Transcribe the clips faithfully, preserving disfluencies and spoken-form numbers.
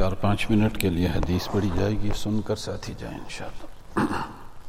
چار پانچ منٹ کے لیے حدیث پڑھی جائے گی، سن کر ساتھی جائیں انشاءاللہ۔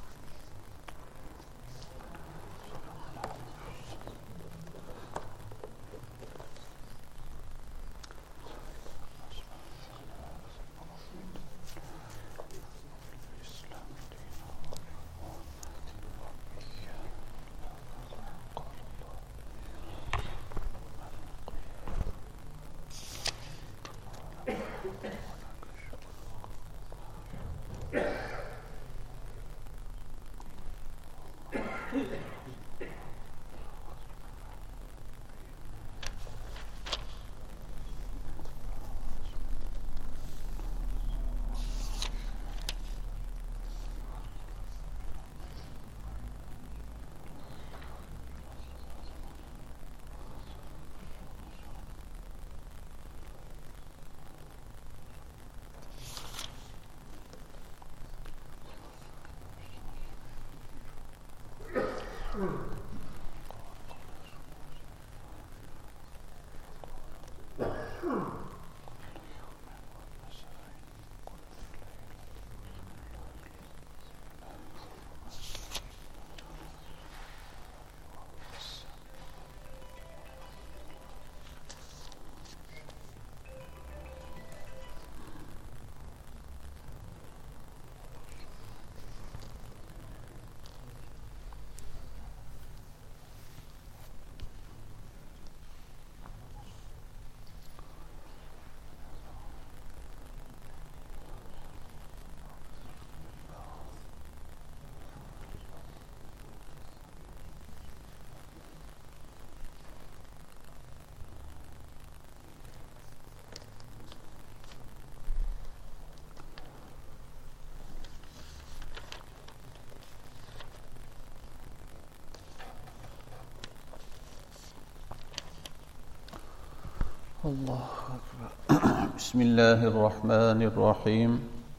اللہ اکبر۔ بسم اللہ الرحمن الرحیم۔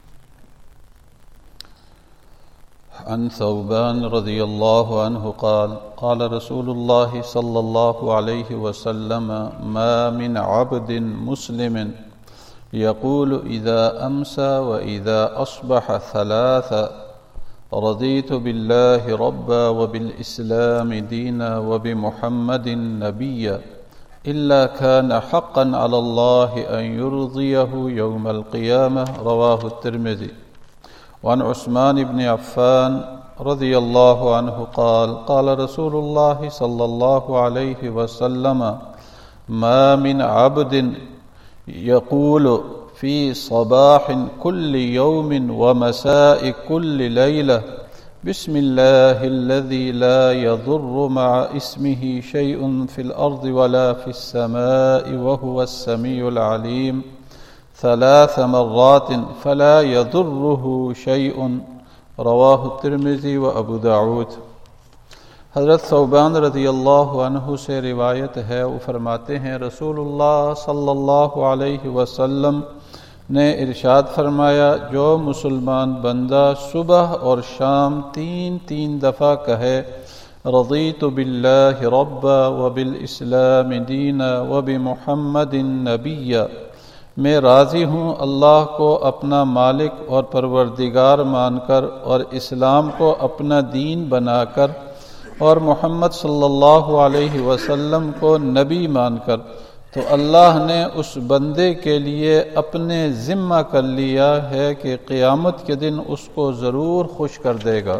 عن ثوبان رضی اللہ عنہ قال قال رسول اللہ صلی اللہ علیہ وسلم ما من عبد مسلم يقول اذا امسى واذا اصبح ثلاثا رضيت بالله ربا وبالاسلام دينا وبمحمد نبيا إلا كان حقا على الله أن يرضيه يوم القيامة رواه الترمذي۔ وعن عثمان بن عفان رضي الله عنه قال قال رسول الله صلى الله عليه وسلم ما من عبد يقول في صباح كل يوم ومساء كل ليلة بسم الله الذي لا يضر مع اسمه شيء في الأرض ولا في السماء وهو السميع العليم ثلاث مرات فلا يضره شيء رواه الترمذي وأبو داود۔ حضرت ثوبان رضی اللہ عنہ سے روایت ہے، وہ فرماتے ہیں رسول اللہ صلی اللہ علیہ وسلم نے ارشاد فرمایا، جو مسلمان بندہ صبح اور شام تین تین دفعہ کہے رضیت باللہ ربا وبالاسلام دینا وبمحمد نبیا، میں راضی ہوں اللہ کو اپنا مالک اور پروردگار مان کر اور اسلام کو اپنا دین بنا کر اور محمد صلی اللہ علیہ وسلم کو نبی مان کر، تو اللہ نے اس بندے کے لیے اپنے ذمہ کر لیا ہے کہ قیامت کے دن اس کو ضرور خوش کر دے گا۔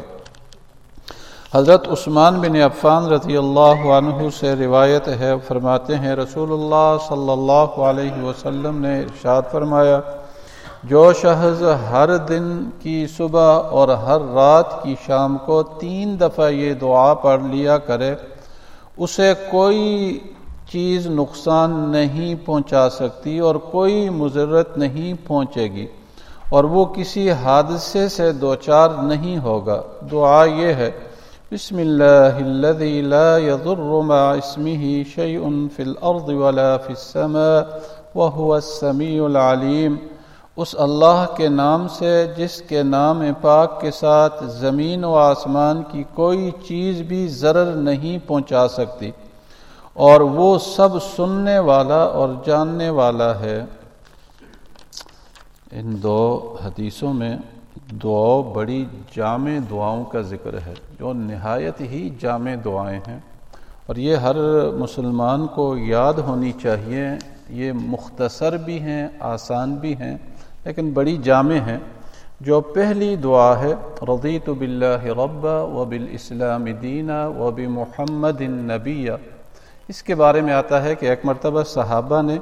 حضرت عثمان بن عفان رضی اللہ عنہ سے روایت ہے، فرماتے ہیں رسول اللہ صلی اللہ علیہ وسلم نے ارشاد فرمایا، جو شخص ہر دن کی صبح اور ہر رات کی شام کو تین دفعہ یہ دعا پڑھ لیا کرے، اسے کوئی چیز نقصان نہیں پہنچا سکتی اور کوئی مضرت نہیں پہنچے گی، اور وہ کسی حادثے سے دوچار نہیں ہوگا۔ دعا یہ ہے، بسم اللہ الذی لا یضر مع اسمہ شیء فی الارض ولا فی السماء وہو السمیع العلیم، اس اللہ کے نام سے جس کے نام پاک کے ساتھ زمین و آسمان کی کوئی چیز بھی ضرر نہیں پہنچا سکتی، اور وہ سب سننے والا اور جاننے والا ہے۔ ان دو حدیثوں میں دو بڑی جامع دعاؤں کا ذکر ہے جو نہایت ہی جامع دعائیں ہیں، اور یہ ہر مسلمان کو یاد ہونی چاہیے۔ یہ مختصر بھی ہیں، آسان بھی ہیں، لیکن بڑی جامع ہیں۔ جو پہلی دعا ہے رضیت باللہ ربا وبالاسلام دینا وبمحمد نبیا، اس کے بارے میں آتا ہے کہ ایک مرتبہ صحابہ نے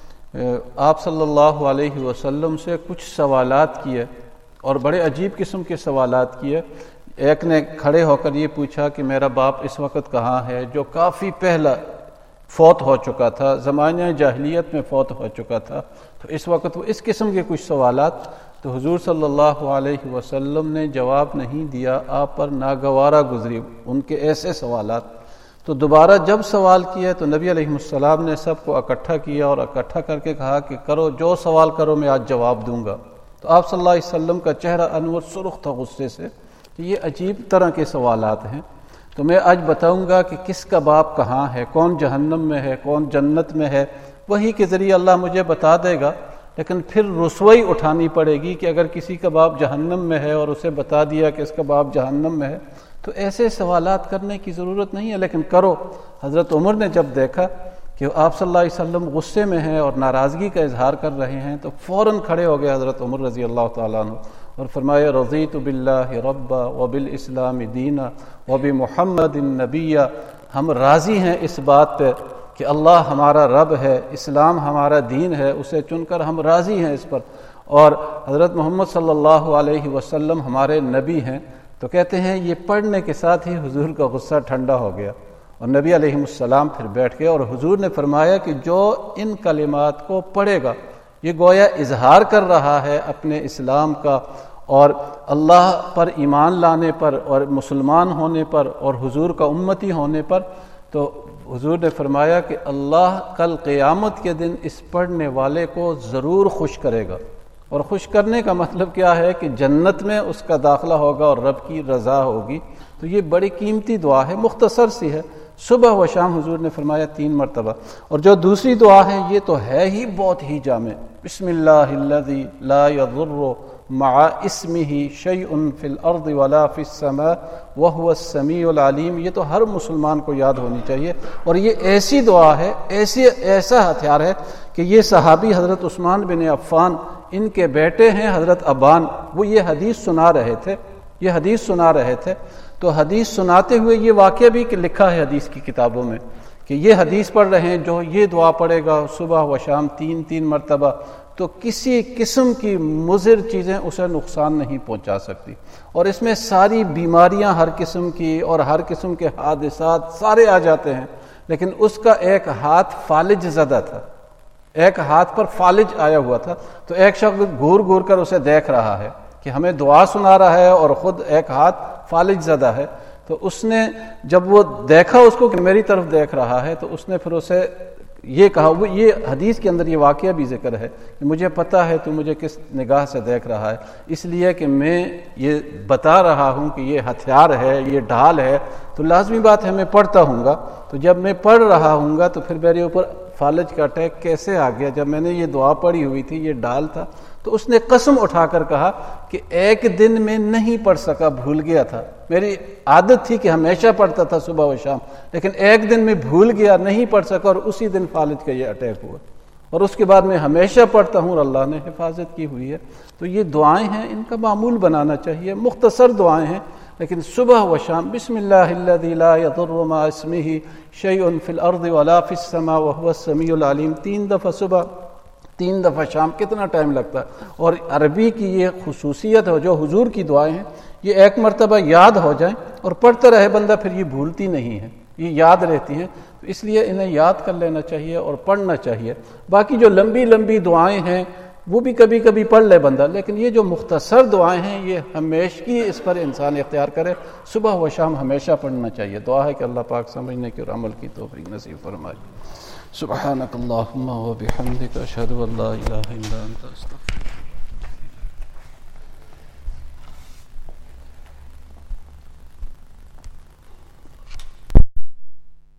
آپ صلی اللہ علیہ وسلم سے کچھ سوالات کیے، اور بڑے عجیب قسم کے سوالات کیے۔ ایک نے کھڑے ہو کر یہ پوچھا کہ میرا باپ اس وقت کہاں ہے، جو کافی پہلا فوت ہو چکا تھا، زمانہ جاہلیت میں فوت ہو چکا تھا، تو اس وقت وہ اس قسم کے کچھ سوالات، تو حضور صلی اللہ علیہ وسلم نے جواب نہیں دیا، آپ پر ناگوارہ گزری ان کے ایسے سوالات۔ تو دوبارہ جب سوال کیے تو نبی علیہ السلام نے سب کو اکٹھا کیا اور اکٹھا کر کے کہا کہ کرو جو سوال کرو میں آج جواب دوں گا۔ تو آپ صلی اللہ علیہ وسلم کا چہرہ انور سرخ تھا غصے سے کہ یہ عجیب طرح کے سوالات ہیں، تو میں آج بتاؤں گا کہ کس کا باپ کہاں ہے، کون جہنم میں ہے، کون جنت میں ہے، وحی کے ذریعے اللہ مجھے بتا دے گا، لیکن پھر رسوائی اٹھانی پڑے گی کہ اگر کسی کا باپ جہنم میں ہے اور اسے بتا دیا کہ اس کا باپ جہنم میں ہے، تو ایسے سوالات کرنے کی ضرورت نہیں ہے، لیکن کرو۔ حضرت عمر نے جب دیکھا کہ آپ صلی اللہ علیہ وسلم غصے میں ہیں اور ناراضگی کا اظہار کر رہے ہیں، تو فوراً کھڑے ہو گئے حضرت عمر رضی اللہ تعالیٰ عنہ اور فرمایا رضیت باللہ ربا وبالاسلام دینا وبمحمد نبیا، ہم راضی ہیں اس بات پہ کہ اللہ ہمارا رب ہے، اسلام ہمارا دین ہے، اسے چن کر ہم راضی ہیں اس پر، اور حضرت محمد صلی اللہ علیہ وسلم ہمارے نبی ہیں۔ تو کہتے ہیں یہ پڑھنے کے ساتھ ہی حضور کا غصہ ٹھنڈا ہو گیا، اور نبی علیہ السلام پھر بیٹھ گئے، اور حضور نے فرمایا کہ جو ان کلمات کو پڑھے گا یہ گویا اظہار کر رہا ہے اپنے اسلام کا اور اللہ پر ایمان لانے پر اور مسلمان ہونے پر اور حضور کا امتی ہونے پر، تو حضور نے فرمایا کہ اللہ کل قیامت کے دن اس پڑھنے والے کو ضرور خوش کرے گا، اور خوش کرنے کا مطلب کیا ہے کہ جنت میں اس کا داخلہ ہوگا اور رب کی رضا ہوگی۔ تو یہ بڑی قیمتی دعا ہے، مختصر سی ہے، صبح و شام حضور نے فرمایا تین مرتبہ۔ اور جو دوسری دعا ہے یہ تو ہے ہی بہت ہی جامع، بسم اللہ الذی لا یضر مع اسمہ شیء فی الارض ولا فی السماء وہو السمیع العلیم، یہ تو ہر مسلمان کو یاد ہونی چاہیے، اور یہ ایسی دعا ہے، ایسی ایسا ہتھیار ہے کہ یہ صحابی حضرت عثمان بن عفان، ان کے بیٹے ہیں حضرت ابان، وہ یہ حدیث سنا رہے تھے یہ حدیث سنا رہے تھے تو حدیث سناتے ہوئے یہ واقعہ بھی کہ لکھا ہے حدیث کی کتابوں میں کہ یہ حدیث پڑھ رہے ہیں، جو یہ دعا پڑھے گا صبح و شام تین تین مرتبہ تو کسی قسم کی مضر چیزیں اسے نقصان نہیں پہنچا سکتی، اور اس میں ساری بیماریاں ہر قسم کی اور ہر قسم کے حادثات سارے آ جاتے ہیں، لیکن اس کا ایک ہاتھ فالج زدہ تھا، ایک ہاتھ پر فالج آیا ہوا تھا، تو ایک شخص گھور گھور کر اسے دیکھ رہا ہے کہ ہمیں دعا سنا رہا ہے اور خود ایک ہاتھ فالج زدہ ہے، تو اس نے جب وہ دیکھا اس کو کہ میری طرف دیکھ رہا ہے، تو اس نے پھر اسے یہ کہا، وہ یہ حدیث کے اندر یہ واقعہ بھی ذکر ہے کہ مجھے پتہ ہے تو مجھے کس نگاہ سے دیکھ رہا ہے، اس لیے کہ میں یہ بتا رہا ہوں کہ یہ ہتھیار ہے، یہ ڈھال ہے، تو لازمی بات ہے میں پڑھتا ہوں گا، تو جب میں پڑھ رہا ہوں گا تو پھر میرے اوپر فالج کا اٹیک کیسے آ گیا؟ جب میں نے یہ دعا پڑھی ہوئی تھی، یہ ڈھال تھا، تو اس نے قسم اٹھا کر کہا کہ ایک دن میں نہیں پڑھ سکا، بھول گیا تھا، میری عادت تھی کہ ہمیشہ پڑھتا تھا صبح و شام، لیکن ایک دن میں بھول گیا، نہیں پڑھ سکا، اور اسی دن فالج کا یہ اٹیک ہوا، اور اس کے بعد میں ہمیشہ پڑھتا ہوں اور اللہ نے حفاظت کی ہوئی ہے۔ تو یہ دعائیں ہیں، ان کا معمول بنانا چاہیے، مختصر دعائیں ہیں، لیکن صبح و شام بسم اللہ الذی لا یضر مع اسمہ شیء فی الارض ولا فی السماء وہو السمیع العلیم، تین دفعہ صبح تین دفعہ شام، کتنا ٹائم لگتا ہے؟ اور عربی کی یہ خصوصیت ہے، جو حضور کی دعائیں ہیں یہ ایک مرتبہ یاد ہو جائیں اور پڑھتا رہے بندہ، پھر یہ بھولتی نہیں ہیں، یہ یاد رہتی ہیں، تو اس لیے انہیں یاد کر لینا چاہیے اور پڑھنا چاہیے۔ باقی جو لمبی لمبی دعائیں ہیں وہ بھی کبھی کبھی پڑھ لے بندہ، لیکن یہ جو مختصر دعائیں ہیں یہ ہمیشہ اس پر انسان اختیار کرے، صبح و شام ہمیشہ پڑھنا چاہیے۔ دعا ہے کہ اللہ پاک سمجھنے کی اور عمل کی توفیق نصیب فرمائے۔ سبحانک اللہم و بحمدک، اشہد ان لا الہ الا انت، استغفرک۔